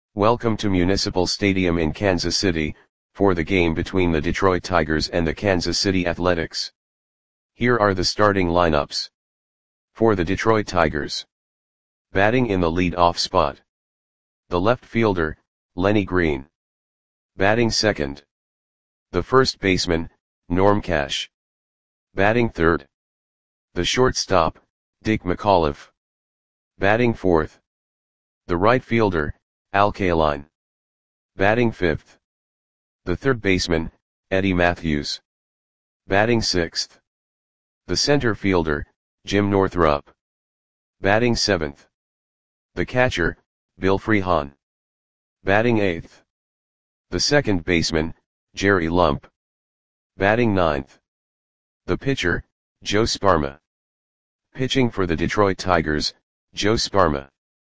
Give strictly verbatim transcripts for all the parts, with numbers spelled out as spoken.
Welcome to Municipal Stadium in Kansas City, for the game between the Detroit Tigers and the Kansas City Athletics. Here are the starting lineups. For the Detroit Tigers. Batting in the lead-off spot. The left fielder, Lenny Green. Batting second. The first baseman, Norm Cash. Batting third. The shortstop, Dick McAuliffe. Batting fourth. The right fielder, Al Kaline. Batting fifth. The third baseman, Eddie Mathews. Batting sixth. The center fielder, Jim Northrup. Batting seventh. The catcher, Bill Freehan. Batting eighth. The second baseman, Jerry Lump. Batting ninth. The pitcher, Joe Sparma. Pitching for the Detroit Tigers, Joe Sparma.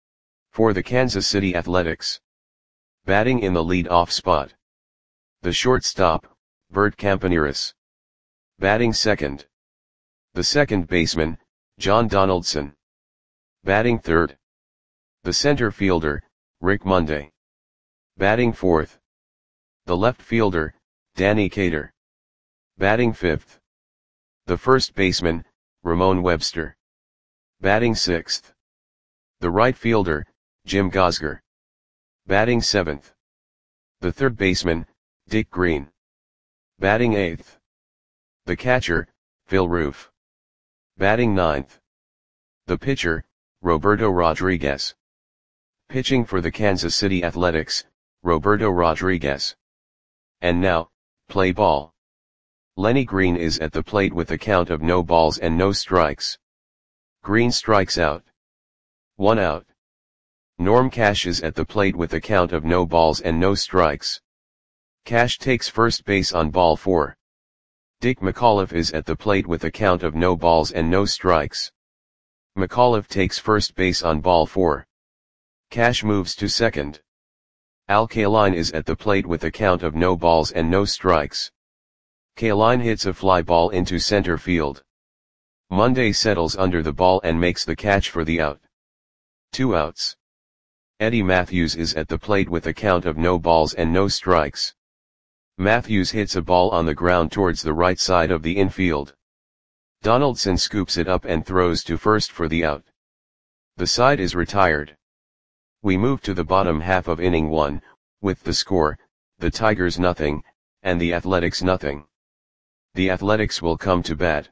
For the Kansas City Athletics. Batting in the lead-off spot. The shortstop, Bert Campaneris. Batting second. The second baseman, John Donaldson. Batting third. The center fielder, Rick Monday. Batting fourth. The left fielder, Danny Cater. Batting fifth. The first baseman, Ramon Webster. Batting sixth. The right fielder, Jim Gosger. Batting seventh. The third baseman, Dick Green. Batting eighth. The catcher, Phil Roof. Batting ninth. The pitcher, Roberto Rodriguez. Pitching for the Kansas City Athletics, Roberto Rodriguez. And now, play ball. Lenny Green is at the plate with a count of no balls and no strikes. Green strikes out. One out. Norm Cash is at the plate with a count of no balls and no strikes. Cash takes first base on ball four. Dick McAuliffe is at the plate with a count of no balls and no strikes. McAuliffe takes first base on ball four. Cash moves to second. Al Kaline is at the plate with a count of no balls and no strikes. Kaline hits a fly ball into center field. Monday settles under the ball and makes the catch for the out. Two outs. Eddie Mathews is at the plate with a count of no balls and no strikes. Mathews hits a ball on the ground towards the right side of the infield. Donaldson scoops it up and throws to first for the out. The side is retired. We move to the bottom half of inning one, with the score, the Tigers nothing, and the Athletics nothing. The Athletics will come to bat.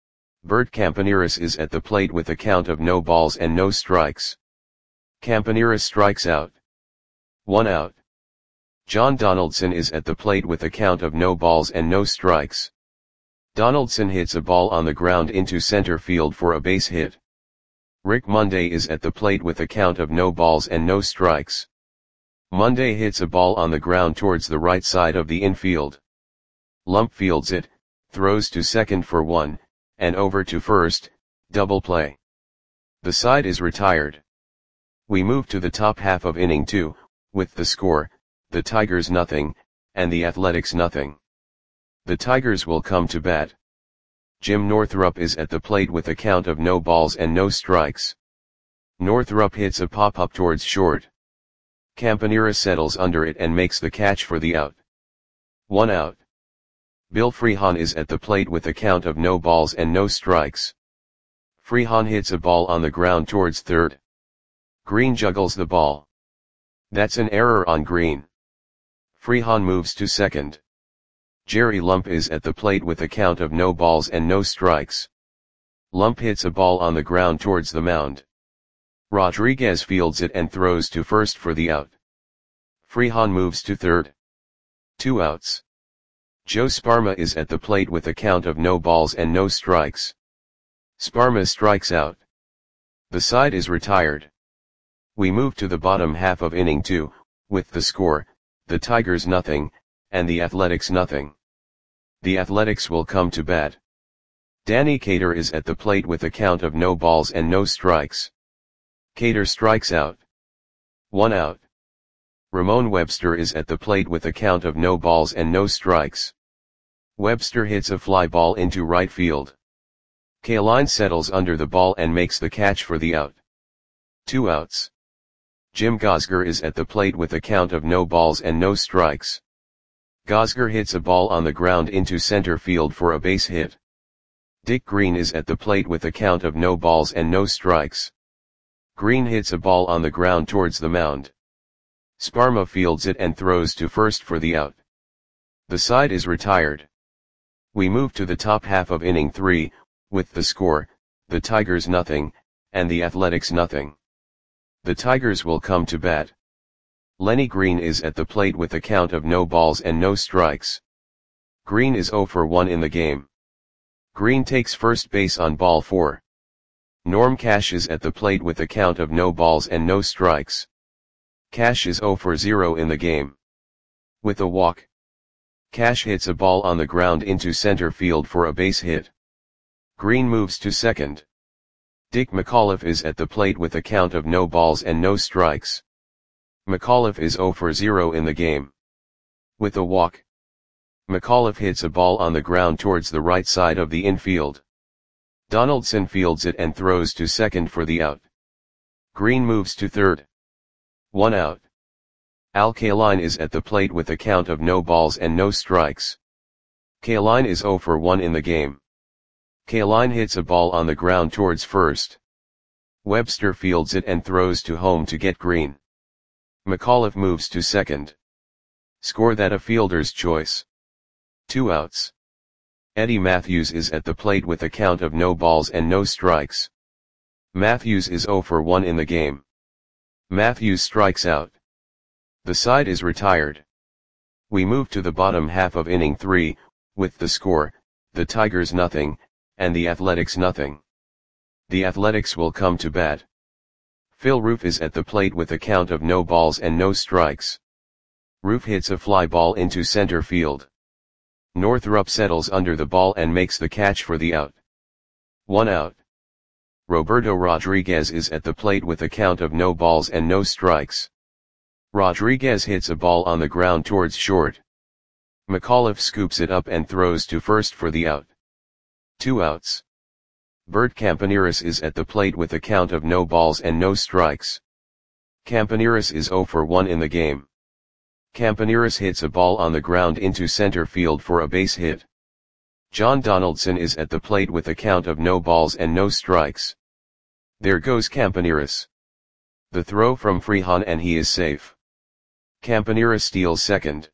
Bert Campaneris is at the plate with a count of no balls and no strikes. Campaneris strikes out. One out. John Donaldson is at the plate with a count of no balls and no strikes. Donaldson hits a ball on the ground into center field for a base hit. Rick Monday is at the plate with a count of no balls and no strikes. Monday hits a ball on the ground towards the right side of the infield. Lump fields it, throws to second for one, and over to first, double play. The side is retired. We move to the top half of inning two, with the score, the Tigers nothing, and the Athletics nothing. The Tigers will come to bat. Jim Northrup is at the plate with a count of no balls and no strikes. Northrup hits a pop-up towards short. Campaneris settles under it and makes the catch for the out. One out. Bill Freehan is at the plate with a count of no balls and no strikes. Freehan hits a ball on the ground towards third. Green juggles the ball. That's an error on Green. Freehan moves to second. Jerry Lump is at the plate with a count of no balls and no strikes. Lump hits a ball on the ground towards the mound. Rodriguez fields it and throws to first for the out. Freehan moves to third. Two outs. Joe Sparma is at the plate with a count of no balls and no strikes. Sparma strikes out. The side is retired. We move to the bottom half of inning two, with the score, the Tigers nothing, and the Athletics nothing. The Athletics will come to bat. Danny Cater is at the plate with a count of no balls and no strikes. Cater strikes out. One out. Ramon Webster is at the plate with a count of no balls and no strikes. Webster hits a fly ball into right field. Kaline settles under the ball and makes the catch for the out. Two outs. Jim Gosger is at the plate with a count of no balls and no strikes. Gosger hits a ball on the ground into center field for a base hit. Dick Green is at the plate with a count of no balls and no strikes. Green hits a ball on the ground towards the mound. Sparma fields it and throws to first for the out. The side is retired. We move to the top half of inning three, with the score, the Tigers nothing, and the Athletics nothing. The Tigers will come to bat. Lenny Green is at the plate with a count of no balls and no strikes. Green is oh for one in the game. Green takes first base on ball four. Norm Cash is at the plate with a count of no balls and no strikes. Cash is oh for zero in the game. With a walk, Cash hits a ball on the ground into center field for a base hit. Green moves to second. Dick McAuliffe is at the plate with a count of no balls and no strikes. McAuliffe is oh for zero in the game. With a walk, McAuliffe hits a ball on the ground towards the right side of the infield. Donaldson fields it and throws to second for the out. Green moves to third. One out. Al Kaline is at the plate with a count of no balls and no strikes. Kaline is oh for one in the game. Kaline hits a ball on the ground towards first. Webster fields it and throws to home to get Green. McAuliffe moves to second. Score that a fielder's choice. Two outs. Eddie Matthews is at the plate with a count of no balls and no strikes. Matthews is oh for one in the game. Matthews strikes out. The side is retired. We move to the bottom half of inning three, with the score, the Tigers nothing, and the Athletics nothing. The Athletics will come to bat. Phil Roof is at the plate with a count of no balls and no strikes. Roof hits a fly ball into center field. Northrup settles under the ball and makes the catch for the out. One out. Roberto Rodriguez is at the plate with a count of no balls and no strikes. Rodriguez hits a ball on the ground towards short. McAuliffe scoops it up and throws to first for the out. Two outs. Bert Campaneris is at the plate with a count of no balls and no strikes. Campaneris is oh for one in the game. Campaneris hits a ball on the ground into center field for a base hit. John Donaldson is at the plate with a count of no balls and no strikes. There goes Campaneris. The throw from Freehan and he is safe. Campaneris steals second.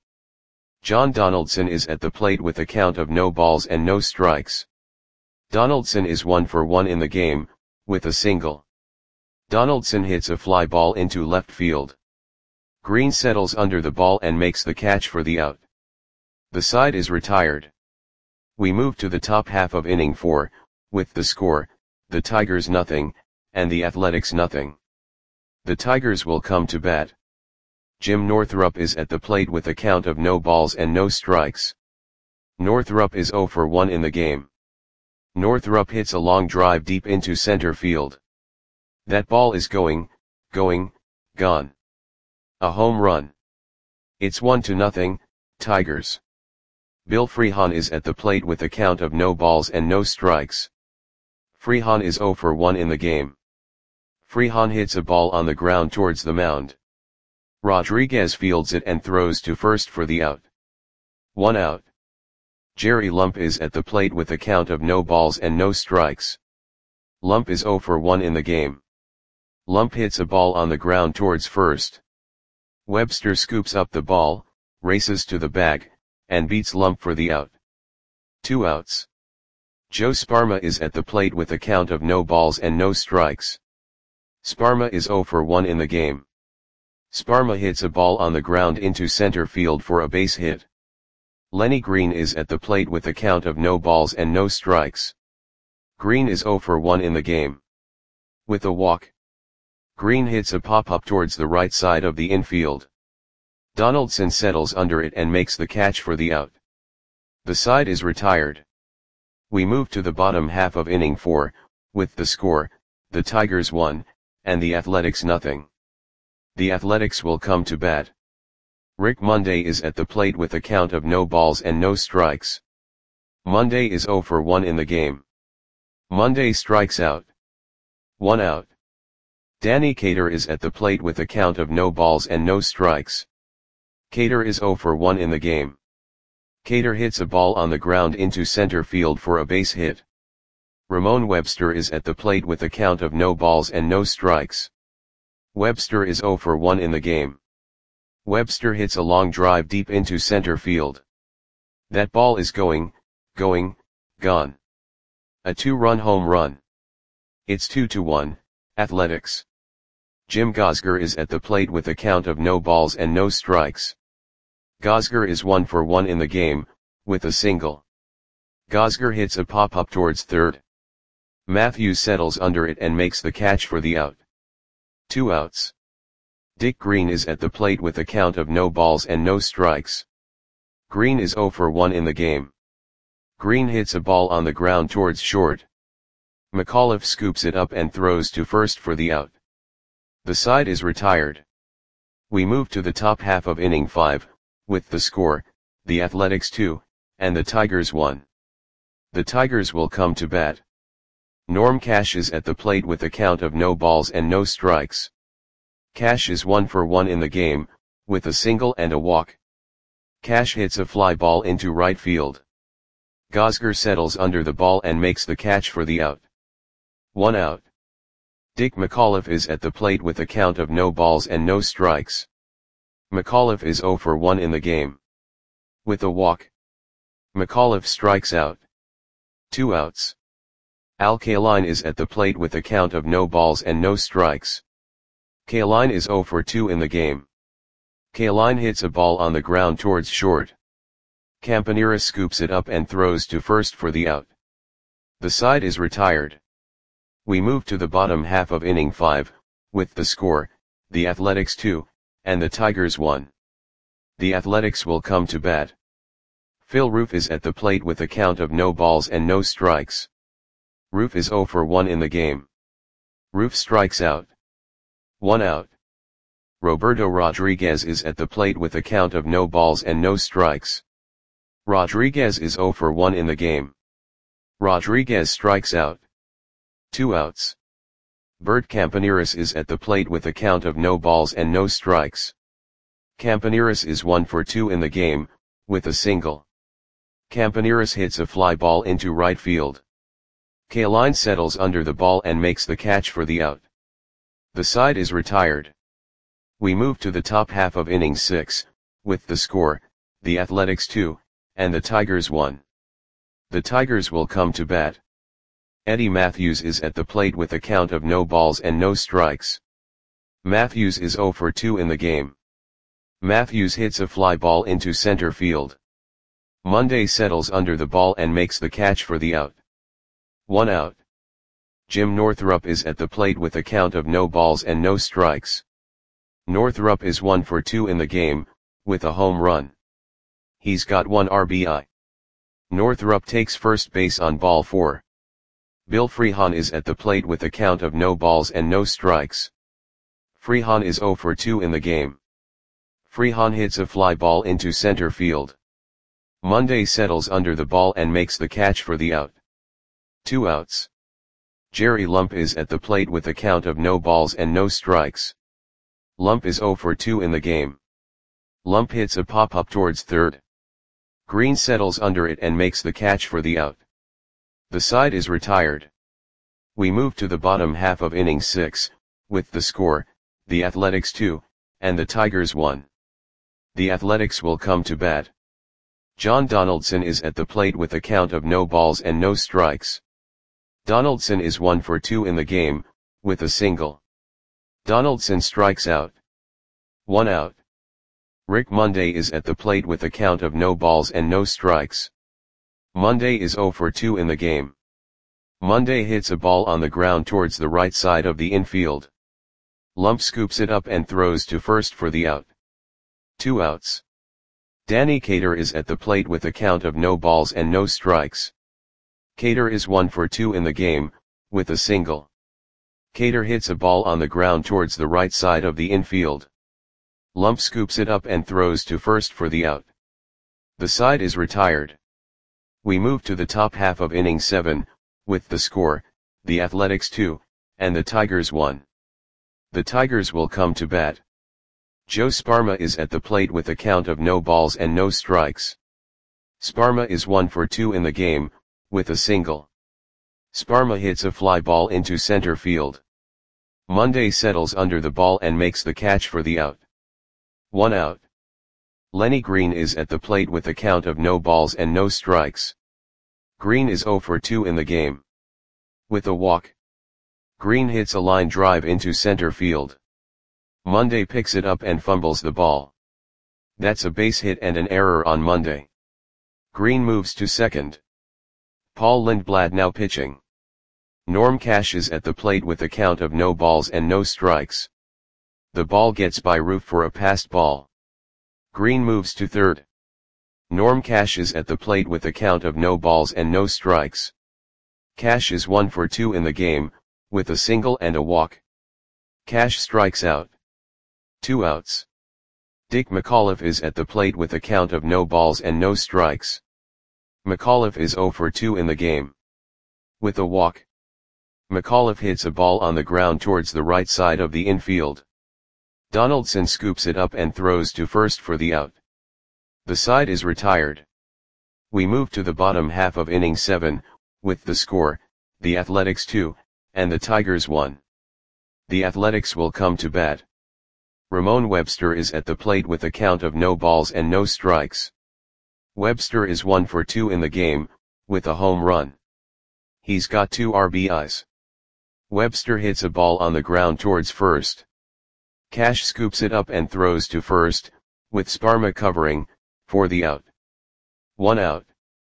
John Donaldson is at the plate with a count of no balls and no strikes. Donaldson is one for one in the game, with a single. Donaldson hits a fly ball into left field. Green settles under the ball and makes the catch for the out. The side is retired. We move to the top half of inning four, with the score, the Tigers nothing, and the Athletics nothing. The Tigers will come to bat. Jim Northrup is at the plate with a count of no balls and no strikes. Northrup is oh for one in the game. Northrup hits a long drive deep into center field. That ball is going, going, gone. A home run. It's one to nothing, Tigers. Bill Freehan is at the plate with a count of no balls and no strikes. Freehan is oh for one in the game. Freehan hits a ball on the ground towards the mound. Rodriguez fields it and throws to first for the out. One out. Jerry Lump is at the plate with a count of no balls and no strikes. Lump is oh for one in the game. Lump hits a ball on the ground towards first. Webster scoops up the ball, races to the bag, and beats Lump for the out. Two outs. Joe Sparma is at the plate with a count of no balls and no strikes. Sparma is oh for one in the game. Sparma hits a ball on the ground into center field for a base hit. Lenny Green is at the plate with a count of no balls and no strikes. Green is oh for one in the game. With a walk, Green hits a pop-up towards the right side of the infield. Donaldson settles under it and makes the catch for the out. The side is retired. We move to the bottom half of inning four, with the score, the Tigers one, and the Athletics nothing. The Athletics will come to bat. Rick Monday is at the plate with a count of no balls and no strikes. Monday is oh for one in the game. Monday strikes out. One out. Danny Cater is at the plate with a count of no balls and no strikes. Cater is zero for one in the game. Cater hits a ball on the ground into center field for a base hit. Ramon Webster is at the plate with a count of no balls and no strikes. Webster is zero for one in the game. Webster hits a long drive deep into center field. That ball is going, going, gone. A two-run home run. It's two to one, Athletics. Jim Gosger is at the plate with a count of no balls and no strikes. Gosger is one for one in the game, with a single. Gosger hits a pop-up towards third. Matthews settles under it and makes the catch for the out. Two outs. Dick Green is at the plate with a count of no balls and no strikes. Green is zero for one in the game. Green hits a ball on the ground towards short. McAuliffe scoops it up and throws to first for the out. The side is retired. We move to the top half of inning five, with the score, the Athletics two, and the Tigers one. The Tigers will come to bat. Norm Cash is at the plate with a count of no balls and no strikes. Cash is one for one in the game, with a single and a walk. Cash hits a fly ball into right field. Gosger settles under the ball and makes the catch for the out. One out. Dick McAuliffe is at the plate with a count of no balls and no strikes. McAuliffe is zero for one in the game. With a walk. McAuliffe strikes out. Two outs. Al Kaline is at the plate with a count of no balls and no strikes. Kaline is zero for two in the game. Kaline hits a ball on the ground towards short. Campanera scoops it up and throws to first for the out. The side is retired. We move to the bottom half of inning five, with the score, the Athletics two, and the Tigers one. The Athletics will come to bat. Phil Roof is at the plate with a count of no balls and no strikes. Roof is zero for one in the game. Roof strikes out. One out. Roberto Rodriguez is at the plate with a count of no balls and no strikes. Rodriguez is zero for one in the game. Rodriguez strikes out. Two outs. Bert Campaneris is at the plate with a count of no balls and no strikes. Campaneris is one for two in the game, with a single. Campaneris hits a fly ball into right field. Kaline settles under the ball and makes the catch for the out. The side is retired. We move to the top half of inning six, with the score, the Athletics two, and the Tigers one. The Tigers will come to bat. Eddie Matthews is at the plate with a count of no balls and no strikes. Matthews is zero for two in the game. Matthews hits a fly ball into center field. Monday settles under the ball and makes the catch for the out. One out. Jim Northrup is at the plate with a count of no balls and no strikes. Northrup is one for two in the game, with a home run. He's got one R B I. Northrup takes first base on ball four. Bill Freehan is at the plate with a count of no balls and no strikes. Freehan is zero for two in the game. Freehan hits a fly ball into center field. Monday settles under the ball and makes the catch for the out. Two outs. Jerry Lump is at the plate with a count of no balls and no strikes. Lump is zero for two in the game. Lump hits a pop-up towards third. Green settles under it and makes the catch for the out. The side is retired. We move to the bottom half of inning six, with the score, the Athletics two, and the Tigers one. The Athletics will come to bat. John Donaldson is at the plate with a count of no balls and no strikes. Donaldson is one for two in the game, with a single. Donaldson strikes out. One out. Rick Monday is at the plate with a count of no balls and no strikes. Monday is zero for two in the game. Monday hits a ball on the ground towards the right side of the infield. Lump scoops it up and throws to first for the out. Two outs. Danny Cater is at the plate with a count of no balls and no strikes. Cater is one for two in the game, with a single. Cater hits a ball on the ground towards the right side of the infield. Lump scoops it up and throws to first for the out. The side is retired. We move to the top half of inning seven, with the score, the Athletics two, and the Tigers one. The Tigers will come to bat. Joe Sparma is at the plate with a count of no balls and no strikes. Sparma is one for two in the game, with a single. Sparma hits a fly ball into center field. Monday settles under the ball and makes the catch for the out. One out. Lenny Green is at the plate with a count of no balls and no strikes. Green is zero for two in the game. With a walk. Green hits a line drive into center field. Monday picks it up and fumbles the ball. That's a base hit and an error on Monday. Green moves to second. Paul Lindblad now pitching. Norm Cash is at the plate with a count of no balls and no strikes. The ball gets by Roof for a passed ball. Green moves to third. Norm Cash is at the plate with a count of no balls and no strikes. Cash is one for two in the game, with a single and a walk. Cash strikes out. Two outs. Dick McAuliffe is at the plate with a count of no balls and no strikes. McAuliffe is zero for two in the game. With a walk. McAuliffe hits a ball on the ground towards the right side of the infield. Donaldson scoops it up and throws to first for the out. The side is retired. We move to the bottom half of inning seven, with the score, the Athletics two, and the Tigers one. The Athletics will come to bat. Ramon Webster is at the plate with a count of no balls and no strikes. Webster is one for two in the game, with a home run. He's got two R B Is. Webster hits a ball on the ground towards first. Cash scoops it up and throws to first, with Sparma covering, for the out. One out.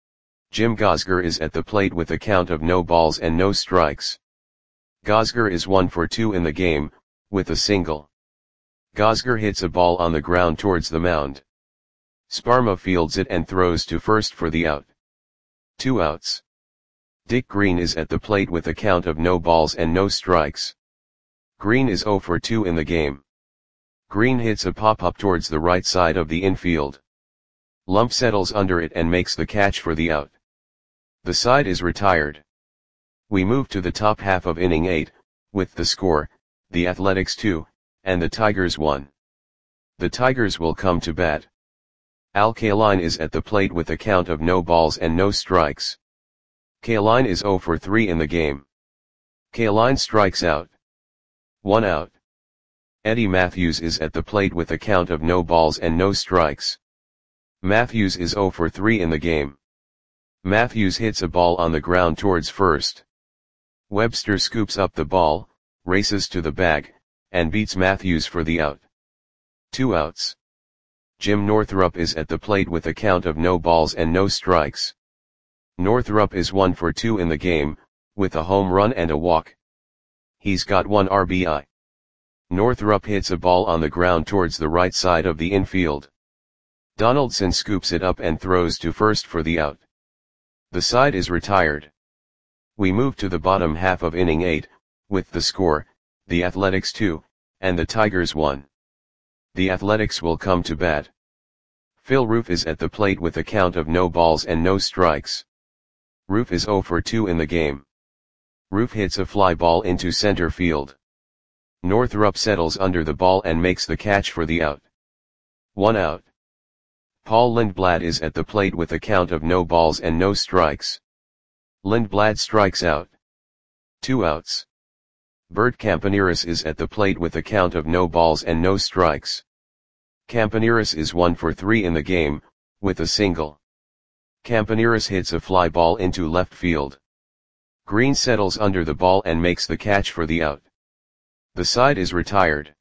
Jim Gosger is at the plate with a count of no balls and no strikes. Gosger is one for two in the game, with a single. Gosger hits a ball on the ground towards the mound. Sparma fields it and throws to first for the out. Two outs. Dick Green is at the plate with a count of no balls and no strikes. Green is zero for two in the game. Green hits a pop-up towards the right side of the infield. Lump settles under it and makes the catch for the out. The side is retired. We move to the top half of inning eight, with the score, the Athletics two, and the Tigers one. The Tigers will come to bat. Al Kaline is at the plate with a count of no balls and no strikes. Kaline is zero for three in the game. Kaline strikes out. One out. Eddie Matthews is at the plate with a count of no balls and no strikes. Matthews is zero for three in the game. Matthews hits a ball on the ground towards first. Webster scoops up the ball, races to the bag, and beats Matthews for the out. Two outs. Jim Northrup is at the plate with a count of no balls and no strikes. Northrup is one for two in the game, with a home run and a walk. He's got one R B I. Northrup hits a ball on the ground towards the right side of the infield. Donaldson scoops it up and throws to first for the out. The side is retired. We move to the bottom half of inning eight, with the score, the Athletics two, and the Tigers one. The Athletics will come to bat. Phil Roof is at the plate with a count of no balls and no strikes. Roof is zero for two in the game. Roof hits a fly ball into center field. Northrup settles under the ball and makes the catch for the out. One out. Paul Lindblad is at the plate with a count of no balls and no strikes. Lindblad strikes out. Two outs. Bert Campaneris is at the plate with a count of no balls and no strikes. Campaneris is one for three in the game, with a single. Campaneris hits a fly ball into left field. Green settles under the ball and makes the catch for the out. The side is retired.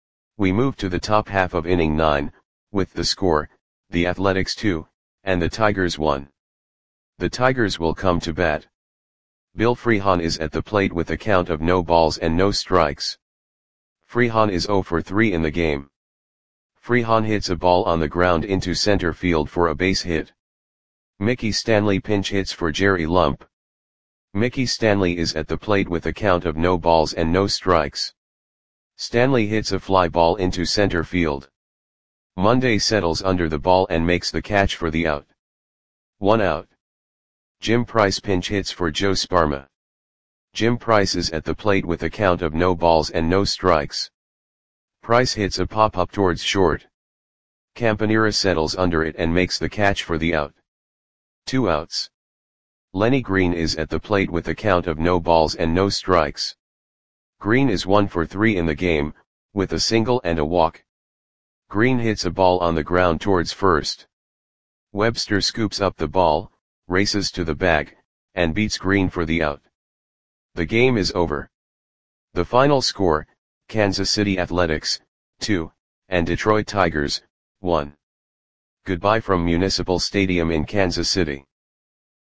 We move to the top half of inning nine, with the score, the Athletics two, and the Tigers one. The Tigers will come to bat. Bill Freehan is at the plate with a count of no balls and no strikes. Freehan is zero for three in the game. Freehan hits a ball on the ground into center field for a base hit. Mickey Stanley pinch hits for Jerry Lump. Mickey Stanley is at the plate with a count of no balls and no strikes. Stanley hits a fly ball into center field. Monday settles under the ball and makes the catch for the out. One out. Jim Price pinch hits for Joe Sparma. Jim Price is at the plate with a count of no balls and no strikes. Price hits a pop-up towards short. Campanera settles under it and makes the catch for the out. Two outs. Lenny Green is at the plate with a count of no balls and no strikes. Green is one for three in the game, with a single and a walk. Green hits a ball on the ground towards first. Webster scoops up the ball, races to the bag, and beats Green for the out. The game is over. The final score, Kansas City Athletics, two, and Detroit Tigers, one. Goodbye from Municipal Stadium in Kansas City.